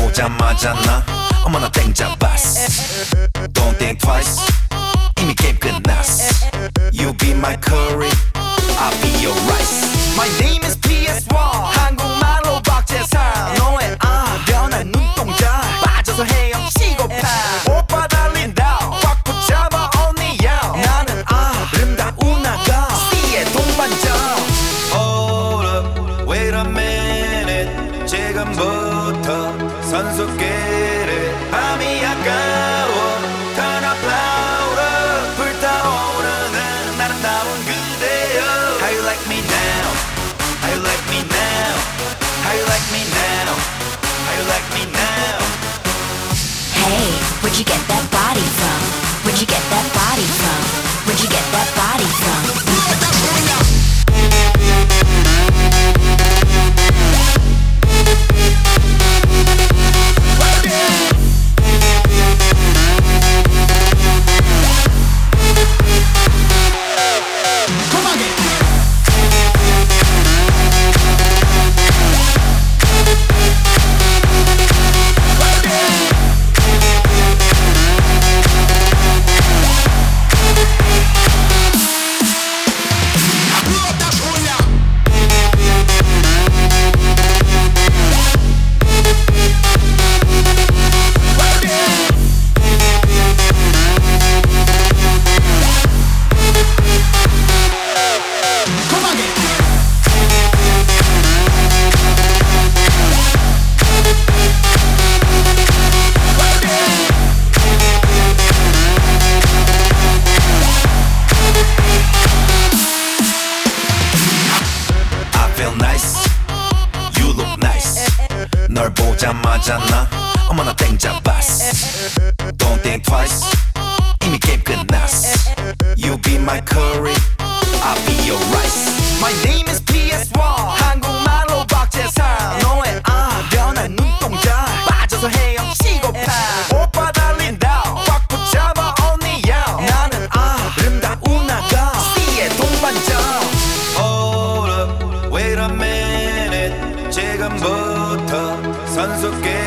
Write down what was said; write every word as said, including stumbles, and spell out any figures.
보자마자 나 어머나 땡 잡았어. Don't think twice, 이미 게임 끝났어. You be my curry, I'll be your rice. My name is 피 에스 원, 한국말로 박재상. 너의 아 변한 눈동자 빠져서 헤엄치고파. 오빠 달린다 꽉 붙잡아 언니야. 나는 아름다운 아가 C의 동반자. Hold up, wait a minute. 지금부터 선수끼리 밤이 아까워. Turn up louder. 불타오르는 아름다운 그대여. How you like me now? How you like me now? How you like me now? How you like me now? Hey, where'd you get that body from? Where'd you get that body from? Where'd you get that body from? 널 보자마자 나 어머나 땡 잡았어. Don't think twice, 이미 게임 끝났어. You be my curry, I'll be your rice. My name is 피 에스 원, 한국말로 박재상. 너의 아 변한 눈동자 빠져서 헤엄치고파. 오빠 달린다 꽉 붙잡아 언니야. 나는 아름다운 아가 C의 동반자. Hold up, wait a minute. 지금부터 선수끼리